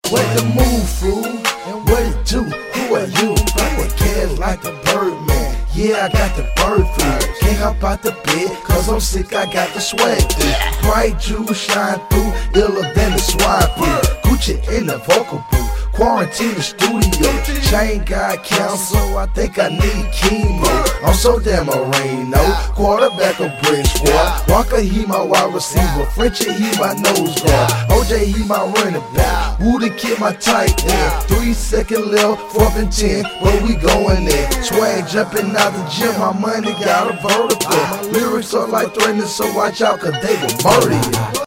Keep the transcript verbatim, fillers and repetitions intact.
What the move, fool? And what it do? Who are you? Got the cash like the Birdman. Yeah, I got the bird flu. Can't hop out the bed, cause I'm sick, I got the swag through. Bright jewels shine through, iller than the swine flu. Gucci in the vocal booth. Quarantine the studio, chain got cancer, I think I need chemo. I'm so damn Moreno, quarterback of brick squad. Walker, he my wide receiver, Frenchie, he my nose guard. O J, he my running back, Woody Kid, my tight end. Three second left, fourth and ten, where we going there? Swag jumping out the gym, my money got a vertical. Lyrics are like threatening, so watch out, cause they will murder you.